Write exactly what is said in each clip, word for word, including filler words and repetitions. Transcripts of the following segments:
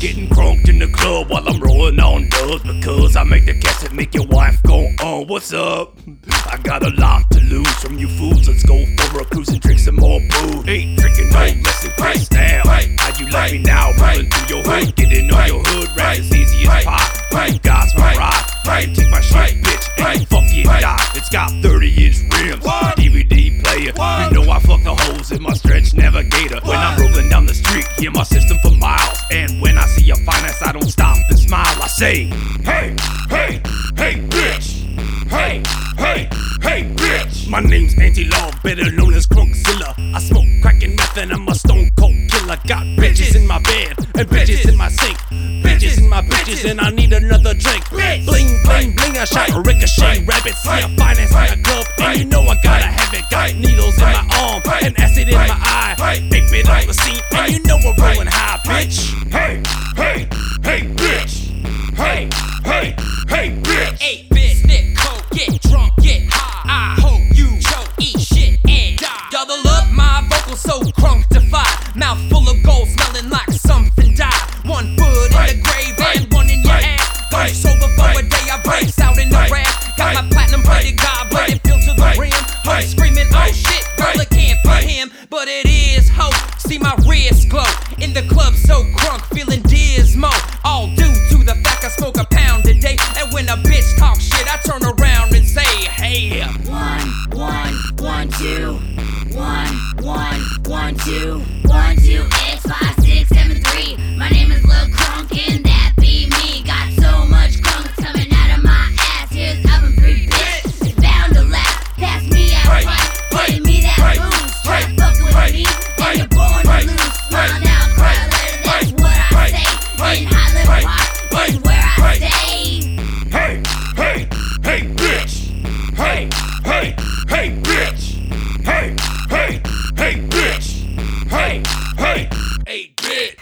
Getting crunked in the club while I'm rolling on dubs, because I make the cats that make your wife go, oh, what's up? I got a lot to lose from you fools. Let's go for a cruise and drink some more booze. Ain't drinking no less than Chris now. How you like me now? Rolling through your hood, getting on your hood right as easy as pop. You guys will ride, take my shit, bitch, and fuck you and die. It's got thirty inch rims, D V D player. You know I fuck the holes in my stretch navigator. When I'm rolling down the street, hear my system for miles. And when I see a fine ass, I don't stop and smile. I say, hey, hey, hey, bitch. Hey, hey, hey, bitch. My name's Anti-Love, better known as Crunkzilla. I smoke crack and meth and I'm a stone cold killer. Got bitches in my bed and bitches in my sink. Bitches in my bitches and I need another drink. Bling, bling, bling, I shot a ricochet rabbit. See a finance in a club and you know I gotta have it. Got needles in my arm and acid in my eye. Big bit on the scene and you know we're rolling high, bitch. Hey, hey, hey, bitch. Hey, hey, hey, bitch. Eight bit, snip, coke, get drunk, get high. I hope you choke, eat shit and die. Double up my vocals so crunk-defied. Mouth full of gold, smelling like something died. One foot in the grave and one in your ass. Don't sober for a day, I breaks out in the rap. Got my platinum plated God, but it filled to the rim. I'm screaming, oh shit, girl, it can't be him, but it is hope. See my wrist glow in the club, so crunk, feeling dismal. All due to the fact I smoke a pound a day. And when a bitch talks shit, I turn around and say, hey. One, one, one, two. One, one, one, two. One, two, X, five, six, seven, three. My name is Lil Crunk and that be me. Got so much crunk coming out of my ass. Here's album three, bitch. It's bound to last. Pass me that pipe, pay me that booze. Try fucking with me, and you're born to lose. Smile now, cry later, that's what I say. In Highland Park is where I stay. Hey, hey, hey, bitch. Hey, hey, hey, bitch. Hey, hey, hey, bitch. Hey, hey, hey, bitch.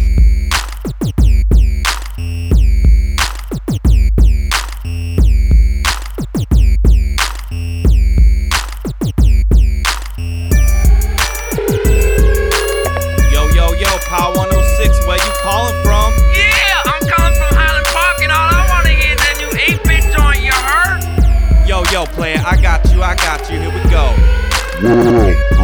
Yo, yo, yo, Power one oh six, where you calling from? Yeah, I'm calling from Highland Park and all I wanna hear is that new eight bit joint, you heard? Yo, yo, player, I got you, I got you, here we go. Whoa.